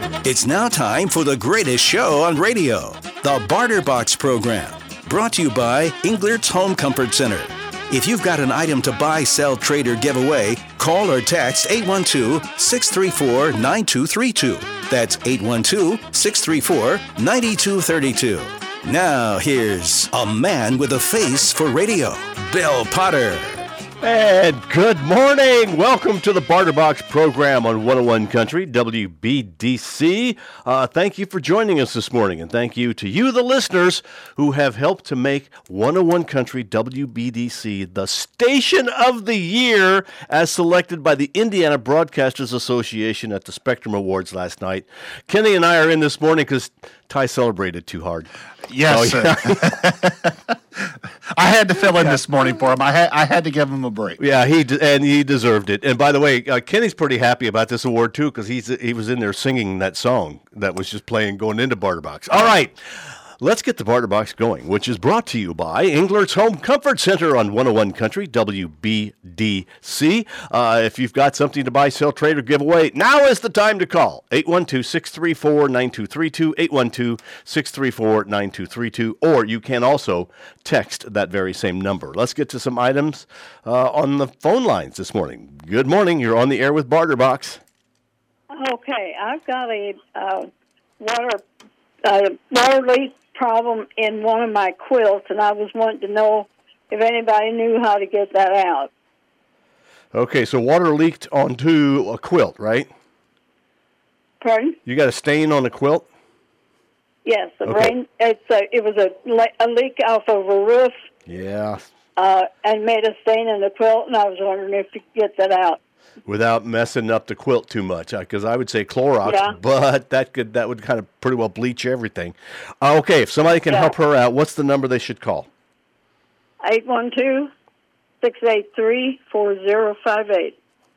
It's now time for the greatest show on radio, the Barter Box program, brought to you by Englert's Home Comfort Center. If you've got an item to buy, sell, trade, or give away, call or text 812-634-9232. That's 812-634-9232. Now here's a man with a face for radio, Bill Potter. And good morning. Welcome to the Barter Box program on 101 Country, WBDC. Thank you for joining us this morning, and thank you to you, the listeners, who have helped to make 101 Country, WBDC, the station of the year as selected by the Indiana Broadcasters Association at the Spectrum Awards last night. Kenny and I are in this morning because Ty celebrated too hard. Yes, sir. I had to fill in this morning for him. I had to give him a break. Yeah, he deserved it. And by the way, Kenny's pretty happy about this award too because he was in there singing that song that was just playing going into Barter Box. All right. Let's get the Barter Box going, which is brought to you by Englert's Home Comfort Center on 101 Country, WBDC. If you've got something to buy, sell, trade, or give away, now is the time to call. 812-634-9232, 812-634-9232, or you can also text that very same number. Let's get to some items on the phone lines this morning. Good morning. You're on the air with Barter Box. Okay, I've got a water leak problem in one of my quilts, and I was wanting to know if anybody knew how to get that out. Okay, so water leaked onto a quilt, right? Pardon? You got a stain on the quilt? Yes, Okay. it was a leak off of a roof. Yeah. And made a stain in the quilt, and I was wondering if you could get that out. Without messing up the quilt too much, because I would say Clorox, Yeah. but that would kind of pretty well bleach everything. Okay, if somebody can help her out, what's the number they should call? 812-683-4058.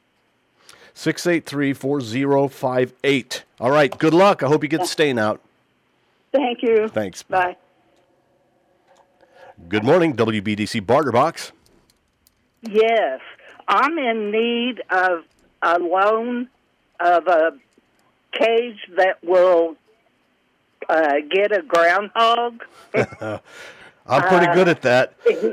683-4058. All right, good luck. I hope you get the stain out. Thank you. Thanks. Bye. Good morning, WBDC Barter Box. Yes, I'm in need of a loan of a cage that will get a groundhog. I'm pretty good at that.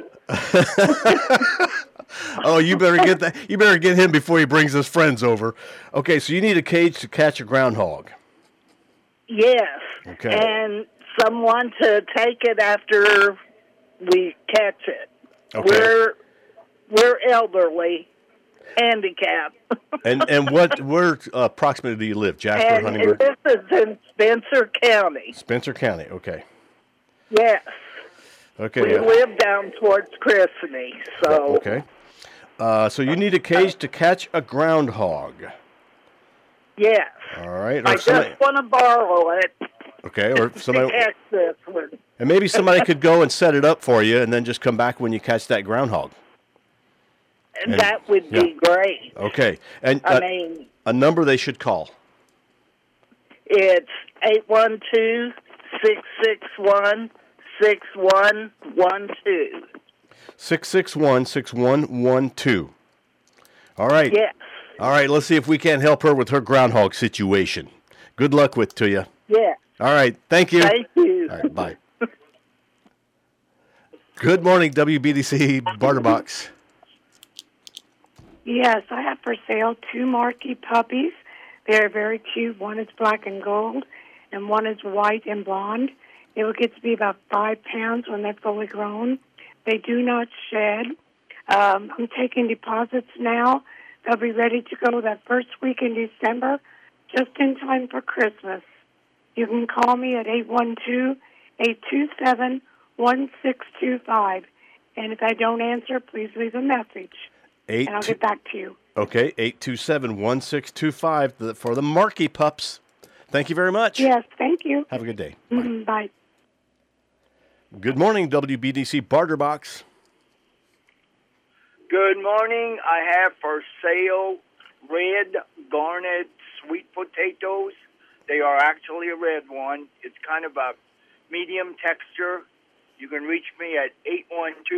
Oh, you better get that. You better get him before he brings his friends over. Okay, so you need a cage to catch a groundhog. Yes, Okay. and someone to take it after we catch it. Okay. We're elderly, handicapped. And where approximately do you live, Jasper, And Huntingburg? this is in Spencer County. Spencer County. Okay. Yes, Okay. we live down towards Christmas, so Okay. So you need a cage to catch a groundhog. yes. All right. I Or somebody, just want to borrow it okay. Or to somebody, catch this one. and maybe somebody could go and set it up for you, and then just come back when you catch that groundhog. And that would be great. Okay. And I mean, a number they should call. it's 812-661-6112. 661-6112. All right. Yes. All right. Let's see if we can't help her with her groundhog situation. Good luck to you. Yes. All right. Thank you. Thank you. All right. Bye. Good morning, WBDC Barter Box. Yes, I have for sale 2 Marky puppies. They're very cute. One is black and gold, and one is white and blonde. They will get to be about 5 pounds when they're fully grown. They do not shed. I'm taking deposits now. They'll be ready to go that first week in December, just in time for Christmas. You can call me at 812-827-1625. And if I don't answer, please leave a message, and I'll get back to you. Okay, 827-1625 for the Marky pups. Thank you very much. Yes, thank you. Have a good day. Bye. Good morning, WBDC Barter Box. Good morning. I have for sale red garnet sweet potatoes. They are actually a red one. It's kind of a medium texture. You can reach me at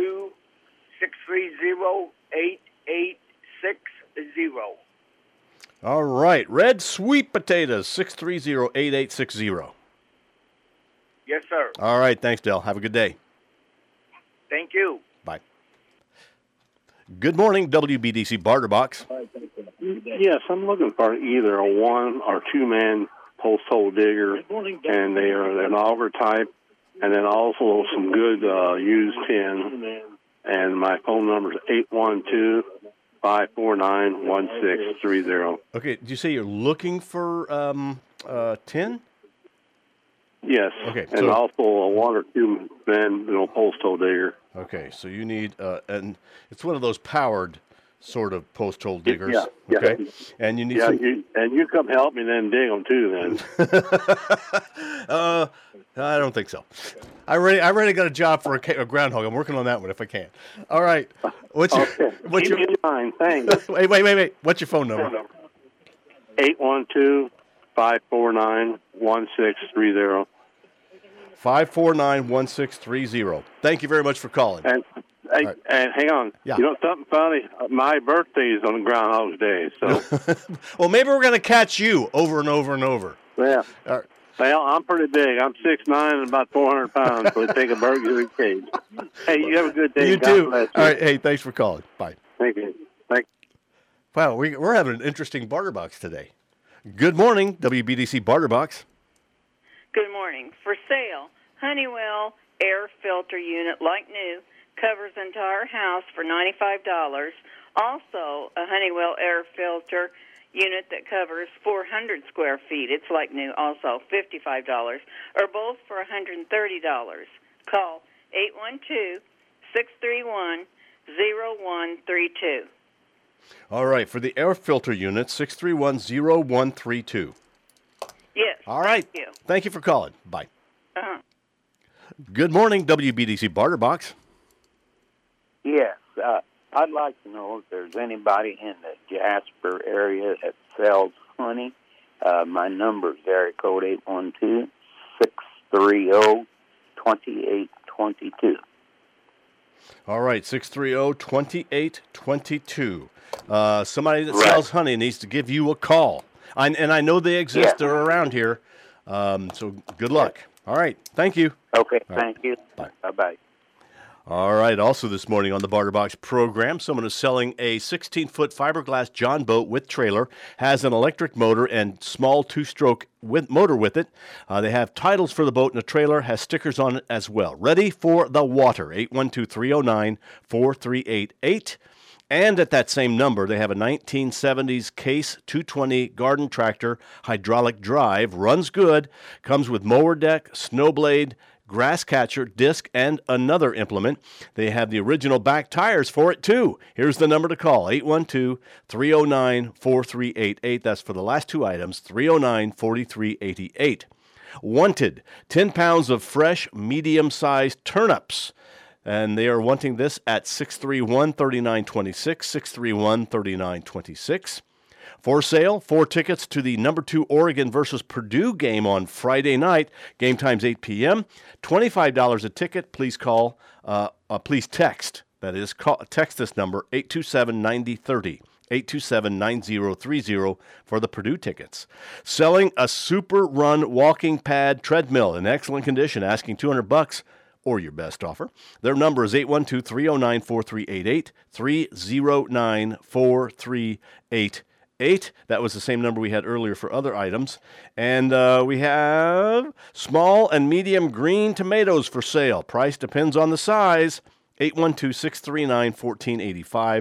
812-630-8860. All right. Red sweet potatoes, 630-8860. Yes, sir. All right. Thanks, Dale. Have a good day. Thank you. Bye. Good morning, WBDC Barter Box. Yes, I'm looking for either a 1 or 2 man post hole digger, and they are an auger type, and then also some good used tin. And my phone number is 812-549-1630. Okay. Did you say you're looking for tin? Yes. Okay. And also a 1 or 2 man post hole digger. Okay. So you need, and it's one of those powered sort of post hole diggers. Yeah. Okay. And you need you come help me then dig them too then. I don't think so. I already got a job for a groundhog. I'm working on that one if I can. All right. What's your mine? Thanks. Wait. What's your phone number? 812-549-1630. 549-1630. Thank you very much for calling. And hang on. Yeah. You know something funny? My birthday is on Groundhog's Day, so. Well, maybe we're going to catch you over and over and over. Yeah. All right. Well, I'm pretty big. I'm 6'9" and about 400 pounds, so it take a burger in cage. Hey, you have a good day. You God too. bless All right. Hey, thanks for calling. Bye. Thank you. Wow, we're having an interesting barter box today. Good morning, WBDC Barter Box. Good morning. For sale, Honeywell air filter unit, like new, covers entire house for $95. Also, a Honeywell air filter unit that covers 400 square feet. It's like new, also $55, or both for $130. Call 812-631-0132. All right, for the air filter unit, 631-0132. Yes. All right. Thank you. Thank you for calling. Bye. Uh-huh. Good morning, WBDC Barter Box. Yes. I'd like to know if there's anybody in the Jasper area that sells honey. My number is area code 812-630-2822. All right, 630-2822. Somebody that sells honey needs to give you a call. And I know they exist. Yeah. They're around here. So good luck. All right. Thank you. Okay. All Thank you. Bye. Bye-bye. All right. Also this morning on the Barter Box program, someone is selling a 16-foot fiberglass John boat with trailer, has an electric motor and small two-stroke motor with it. They have titles for the boat and the trailer, has stickers on it as well. Ready for the water, 812-309-4388. And at that same number, they have a 1970s Case 220 garden tractor, hydraulic drive, runs good, comes with mower deck, snow blade, grass catcher, disc, and another implement. They have the original back tires for it, too. Here's the number to call, 812-309-4388. That's for the last two items, 309-4388. Wanted, 10 pounds of fresh, medium-sized turnips. And they are wanting this at 631-3926, 631-3926. For sale, 4 tickets to the number 2 Oregon versus Purdue game on Friday night. Game time's 8 p.m. $25 a ticket. Please call, please text. That is, text this number, 827-9030. 827-9030 for the Purdue tickets. Selling a Super Run walking pad treadmill in excellent condition, asking $200 or your best offer. Their number is 812-309-4388, 309-4388. That was the same number we had earlier for other items. And we have small and medium green tomatoes for sale. Price depends on the size. 812-639-1485,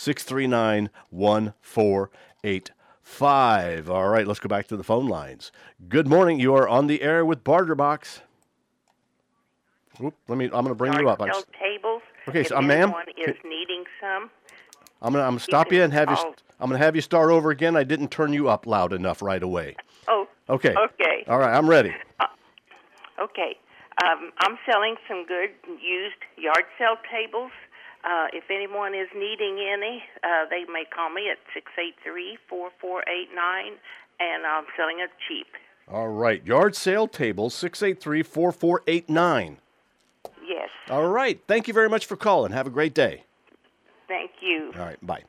639-1485. All right, let's go back to the phone lines. Good morning. You are on the air with Barter Box. I'm going to bring you up. Tables. Okay, so if ma'am, anyone is needing some. I'm going to stop you and have you. I'm going to have you start over again. I didn't turn you up loud enough right away. Oh. Okay. Okay. All right, I'm ready. Okay. I'm selling some good used yard sale tables. If anyone is needing any, they may call me at 683-4489, and I'm selling it cheap. All right, yard sale tables, 683-4489. Yes. All right. Thank you very much for calling. Have a great day. Thank you. All right. Bye.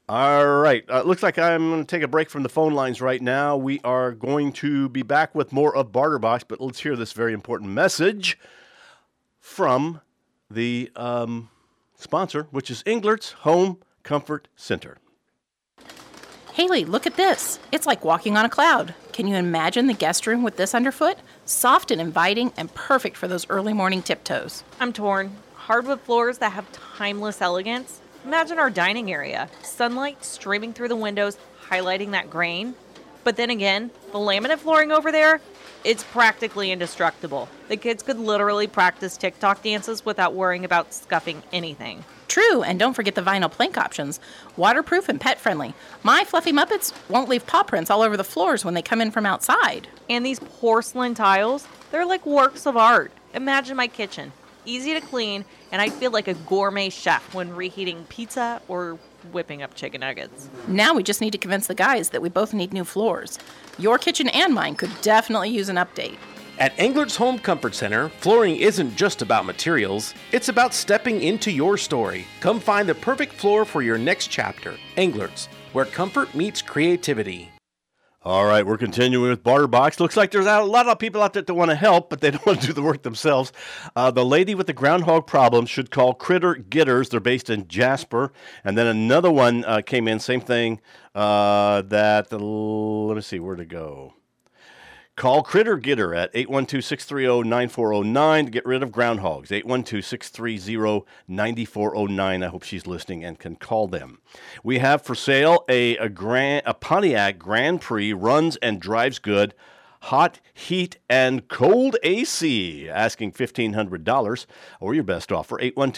All right. Looks like I'm going to take a break from the phone lines right now. We are going to be back with more of Barter Box, but let's hear this very important message from the sponsor, which is Englert's Home Comfort Center. Haley, look at this. It's like walking on a cloud. Can you imagine the guest room with this underfoot? Soft and inviting and perfect for those early morning tiptoes. I'm torn. Hardwood floors that have timeless elegance. Imagine our dining area. Sunlight streaming through the windows, highlighting that grain. But then again, the laminate flooring over there, it's practically indestructible. The kids could literally practice TikTok dances without worrying about scuffing anything. True, and don't forget the vinyl plank options. Waterproof and pet-friendly. My fluffy Muppets won't leave paw prints all over the floors when they come in from outside. And these porcelain tiles, they're like works of art. Imagine my kitchen. Easy to clean, and I feel like a gourmet chef when reheating pizza or whipping up chicken nuggets. Now we just need to convince the guys that we both need new floors. Your kitchen and mine could definitely use an update. At Englert's Home Comfort Center, flooring isn't just about materials, it's about stepping into your story. Come find the perfect floor for your next chapter. Englert's, where comfort meets creativity. All right, we're continuing with Barter Box. Looks like there's a lot of people out there that want to help, but they don't want to do the work themselves. The lady with the groundhog problem should call Critter Getters. They're based in Jasper. And then another one came in, same thing, let me see, where'd it go? Call Critter Getter at 812-630-9409 to get rid of groundhogs. 812-630-9409. I hope she's listening and can call them. We have for sale a Pontiac Grand Prix, runs and drives good, hot, heat, and cold AC. Asking $1,500 or your best offer,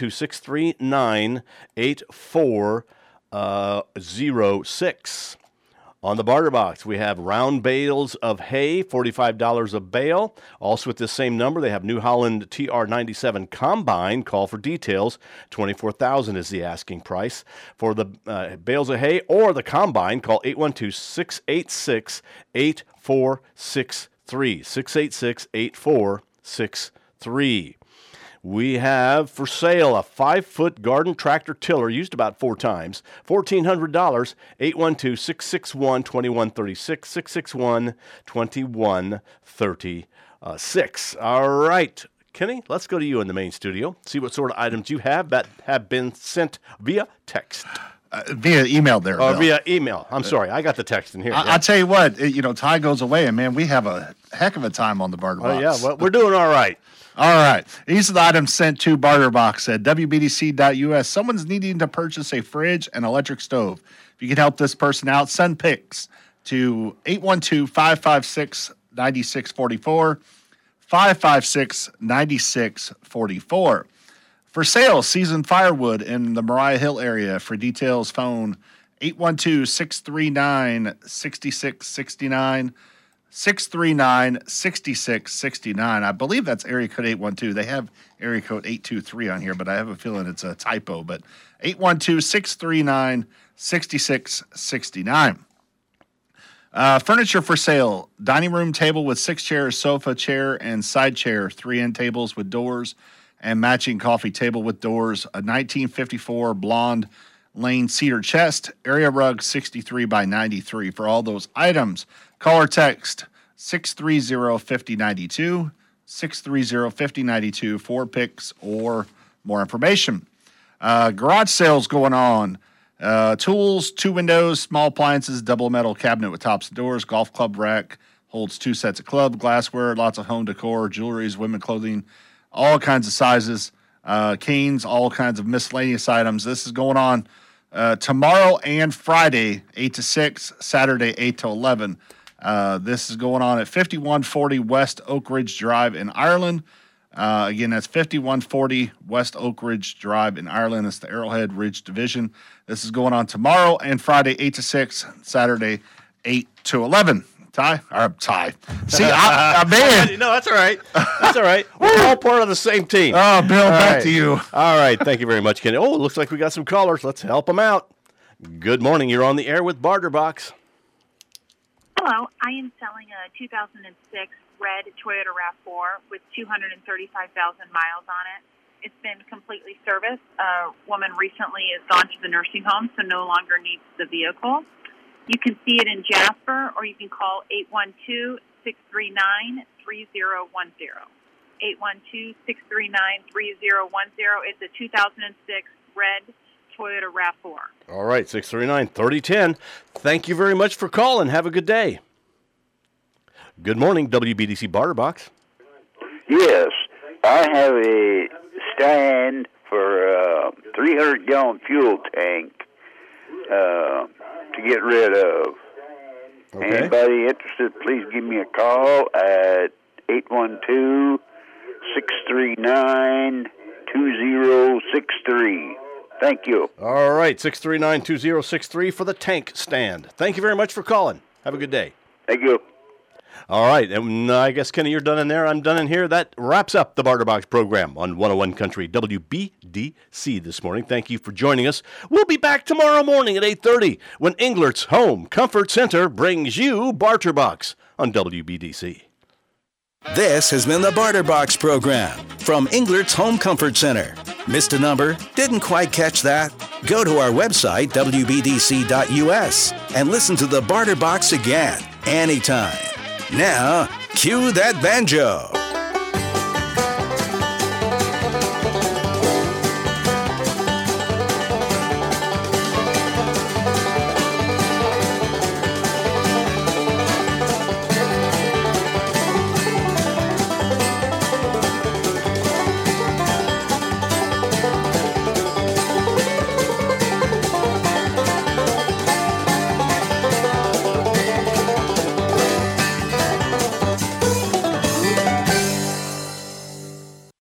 812-639-8406. On the Barter Box, we have round bales of hay, $45 a bale. Also at this same number, they have New Holland TR97 Combine. Call for details. $24,000 is the asking price. For the bales of hay or the Combine, call 812-686-8463. 686-8463. We have for sale a 5-foot garden tractor tiller used about 4 times, $1,400, 812-661-2136, 661-2136. All right, Kenny, let's go to you in the main studio, see what sort of items you have that have been sent via text. Via email there. Oh, via email. I'm sorry. I got the text in here. I'll tell you what, Ty goes away, and, man, we have a heck of a time on the Barter Box. Oh, yeah, well, we're doing all right. All right. These are the items sent to Barter Box at WBDC.us. Someone's needing to purchase a fridge and electric stove. If you can help this person out, send pics to 812-556-9644, 556-9644. For sale, seasoned firewood in the Mariah Hill area. For details, phone 812-639-6669. 639-6669. I believe that's area code 812. They have area code 823 on here, but I have a feeling it's a typo. But 812-639-6669. Furniture for sale. Dining room table with 6 chairs, sofa, chair, and side chair. 3 end tables with doors and matching coffee table with doors. A 1954 blonde Lane cedar chest. Area rug 63 by 93. For all those items, call or text 630-5092, 630-5092 for pics or more information. Garage sales going on. Tools, 2 windows, small appliances, double metal cabinet with tops and doors, golf club rack, holds 2 sets of club, glassware, lots of home decor, jewelries, women clothing, all kinds of sizes, canes, all kinds of miscellaneous items. This is going on tomorrow and Friday, 8 to 6, Saturday, 8 to 11. This is going on at 5140 West Oak Ridge Drive in Ireland. Again, that's 5140 West Oak Ridge Drive in Ireland. It's the Arrowhead Ridge Division. This is going on tomorrow and Friday, 8 to 6, Saturday, 8 to 11. Ty? See, man. No, that's all right. That's all right. We're all part of the same team. Oh, Bill, back to you. All right. Thank you very much, Kenny. Oh, it looks like we got some callers. Let's help them out. Good morning. You're on the air with Barter Box. Hello. I am selling a 2006 red Toyota RAV4 with 235,000 miles on it. it's been completely serviced. A woman recently has gone to the nursing home, so no longer needs the vehicle. You can see it in Jasper, or you can call 812-639-3010. 812-639-3010. It's a 2006 red Toyota RAV4. All right, 639-3010. Thank you very much for calling. Have a good day. Good morning, WBDC Barter Box. Yes, I have a stand for a 300-gallon fuel tank to get rid of. Okay. Anybody interested, please give me a call at 812-639-2063. Thank you. All right, 639-2063 for the tank stand. Thank you very much for calling. Have a good day. Thank you. All right, and I guess, Kenny, you're done in there. I'm done in here. That wraps up the Barter Box program on 101 Country WBDC this morning. Thank you for joining us. We'll be back tomorrow morning at 8:30 when Englert's Home Comfort Center brings you Barter Box on WBDC. This has been the Barter Box program from Englert's Home Comfort Center. Missed a number? Didn't quite catch that? Go to our website, wbdc.us, and listen to the Barter Box again, anytime. Now, cue that banjo.